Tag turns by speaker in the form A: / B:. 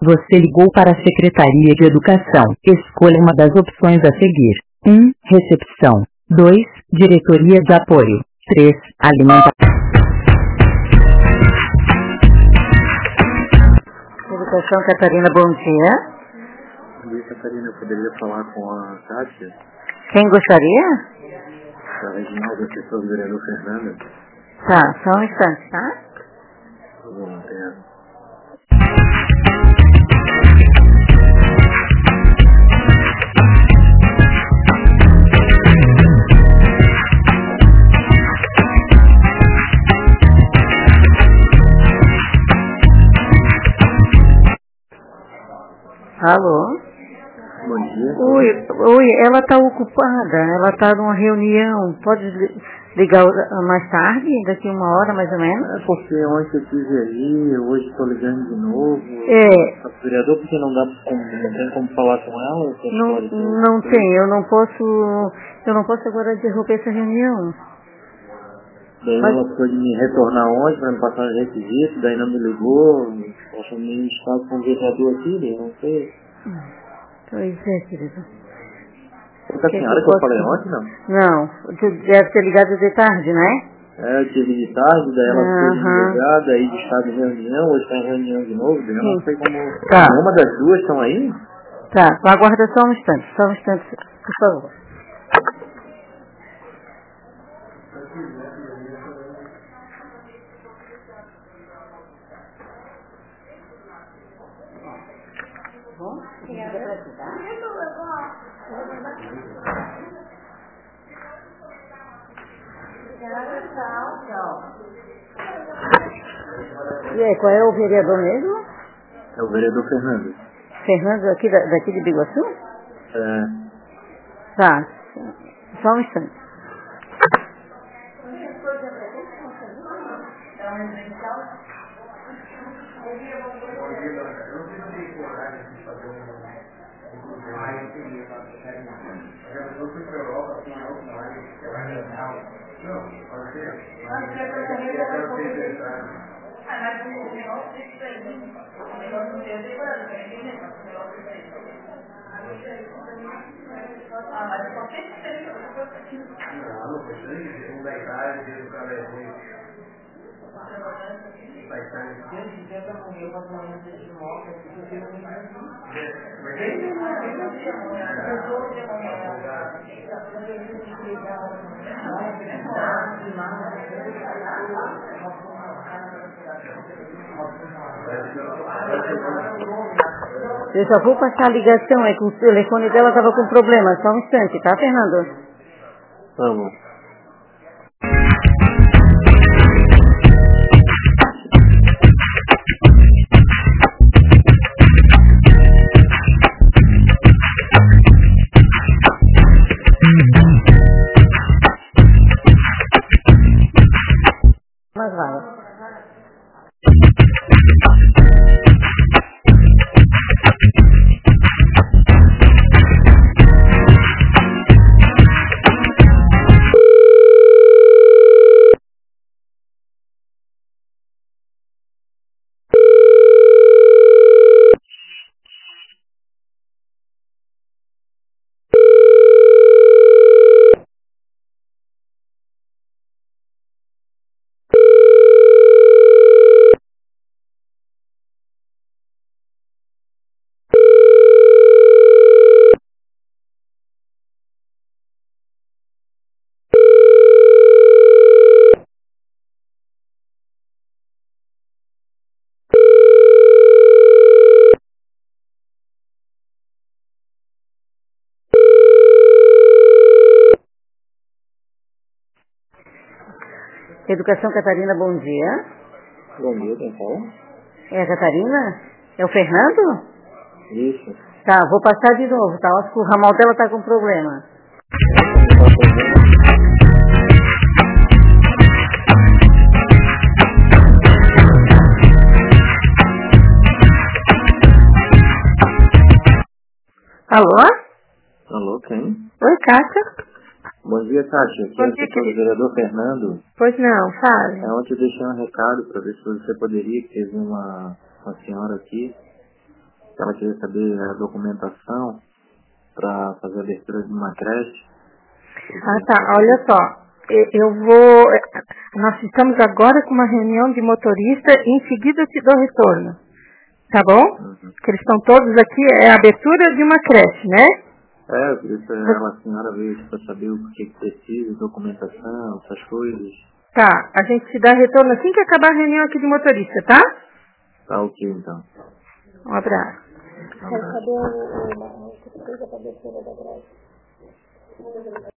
A: Você ligou para a Secretaria de Educação. Escolha uma das opções a seguir. 1. Recepção. 2. Diretoria de Apoio. 3. Alimentação.
B: Educação, Catarina, bom dia.
C: Bom dia, Catarina. Eu poderia falar com a Kátia?
B: Quem gostaria?
C: Da Reginaldo, assessor do vereador Fernando.
B: Tá, só um instante, tá?
C: Bom, obrigado.
B: Alô?
C: Bom dia.
B: Oi, ela está ocupada, ela está numa reunião. Pode ligar mais tarde, daqui uma hora mais ou menos?
C: É porque ontem eu estive ali, hoje estou ligando de novo.
B: É.
C: O vereador, porque não tem como falar com ela?
B: Não tem, eu não posso agora interromper essa reunião.
C: Daí ela pode me retornar ontem para me passar os requisitos, daí não me ligou. Eu me estava com o vereador aqui, daí não sei.
B: Pois é, querido.
C: Foi com a senhora que eu falei ontem, não?
B: Não, você deve ter ligado de tarde, né?
C: É, eu tive de tarde, daí ela ficou de madrugada, aí de estado de reunião, hoje está em reunião de novo, daí eu não sei como...
B: Tá.
C: Uma das duas estão aí?
B: Tá, aguarda só um instante, por favor. Bom, quem é para ajudar? E aí, qual é o vereador mesmo?
C: É o vereador Fernando.
B: Fernando, daqui de Biguaçu?
C: É.
B: Tá, só um instante. Eu já vou passar a ligação, é que o telefone dela estava com problema. Só um instante, tá, Fernando?
C: Vamos.
B: Mas vai. Educação, Catarina, bom dia.
C: Bom dia, quem fala?
B: É a Catarina? É o Fernando?
C: Isso.
B: Tá, vou passar de novo, tá? Acho que o ramal dela tá com problema. Alô?
C: Alô, quem?
B: Oi, Cátia.
C: Bom dia, Kátia. Aqui é o assessor do vereador Fernando.
B: Pois não, fale.
C: Ontem eu deixei um recado para ver se você poderia, que teve uma senhora aqui. Ela queria saber a documentação para fazer a abertura de uma creche.
B: Tá, olha só. Nós estamos agora com uma reunião de motorista e em seguida eu te dou retorno. Tá bom? Que eles estão todos aqui, é a abertura de uma creche, né?
C: Por isso a senhora veio para saber o que precisa, documentação, essas coisas.
B: Tá, a gente te dá retorno assim que acabar a reunião aqui de motorista, tá?
C: Tá ok, então.
B: Um abraço.
C: Um abraço.
B: Cadê o